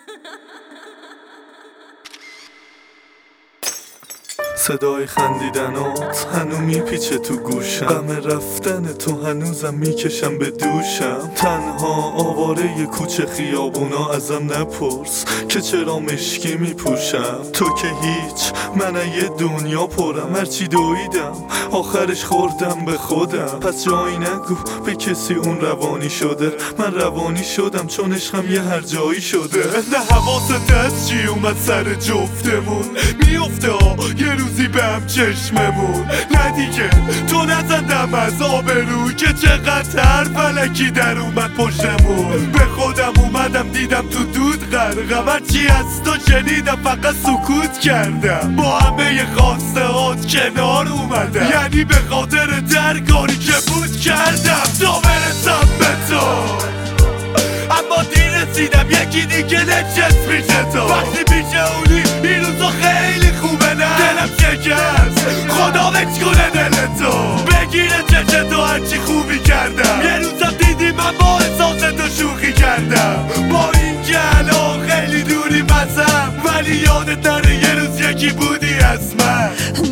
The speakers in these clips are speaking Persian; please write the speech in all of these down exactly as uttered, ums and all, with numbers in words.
صدای خندیدنات هنو میپیچه تو گوشم، غم رفتن تو هنوزم میکشم به دوشم. تنها آواره ی کوچه خیابونا ازم نپرس که چرا مشکی میپوشم. تو که هیچ، من یه دنیا پرم، هرچی دویدم آخرش خوردم به خودم. پس جایی نگو به کسی اون روانی شده، من روانی شدم چون عشقم یه هر جایی شده. نه حواست از چی اومد سر جفتمون میفته ها یه روزی به هم چشممون. نه دیگه تو نزندم از آبرو که چقدر فلکی در اومد پشتمون. به خودم اومدم دیدم تو دود غرقم، هرچی از تو شنیدم فقط سکوت کردم. با همه خواسته هات کنار اومدم، یعنی به خاطر درگاری که بود کردم تا برسم به تو. اما دیر رسیدم یکی دیگه نچست میشه تو. وقتی پیشه اونی این روزا خیلی خوبه، نه دلم شکست خدا بکش کنه دل تو. بگیره چشه تو هرچی خوبی کردم، یه روزم دیدی من با احساس تو شوخی کردم. با این که الان خیلی دوری بسم، ولی یادت نره یه روز یکی بودی از من.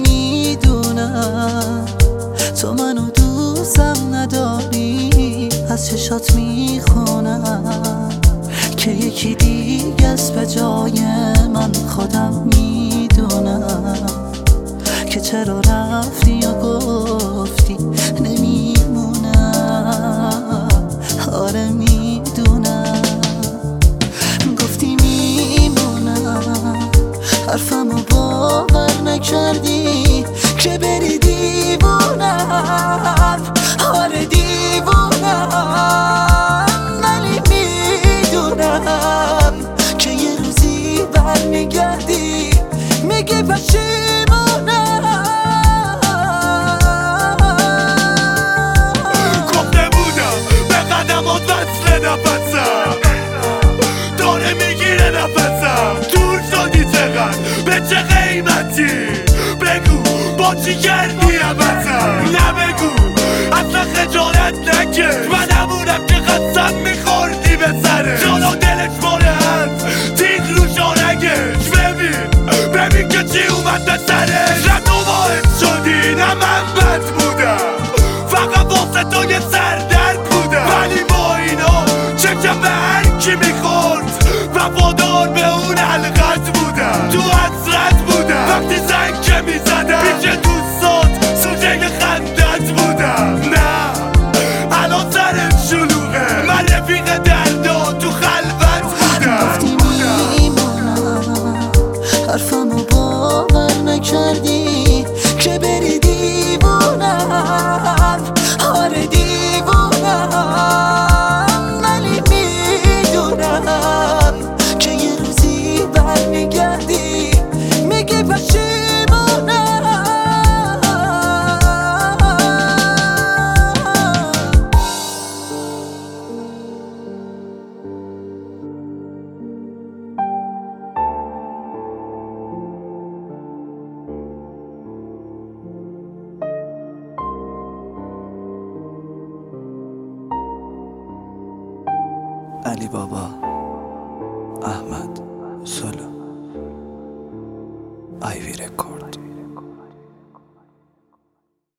میدونم تو منو دوستم نداری، از چشات میخونم که یکی دیگه است به جای من. خودم میدونم که چرا رفتی و گفتی نمیمونم. آره میدونم گفتی میمونم، حرفمو باور نکردی که بری دیوونم. آره دیوونم، ولی میدونم که یه روزی برمیگردی میگی پشیمونم. گفته بودم به قدمات وصل نفسم، داره میگیره نفسم. دور شدی چقدر به چه قیمتی، بگو با چی کردی عوضم. نه بگو اصلا خجالت نکش، من همونم که قسم میخوردی به سره. جالا دلش ماره هست تیغ رو شارگش، ببین ببین که چی اومد به سرش. نه تو باعث شدی نه من بد بودم، فقط واسه تو یه سردرد بودم. ولی با اینا چکم به هر کی میخورد وفادار به اون حلقت بودم. تو حسرت بودم وقتی زنگ که میزدم، پیش دوستات سوژه خندت بودم. نه الان سرت شلوغه، من رفیق دردا تو خلوت بودم. گفتی میمونم، حرفمو باور نکردی که بری دیوونم. آره دیوونم، ولی میدونم که یه روزی برمیگردی میگی پشیمونم. علی بابا، احمد، سلو.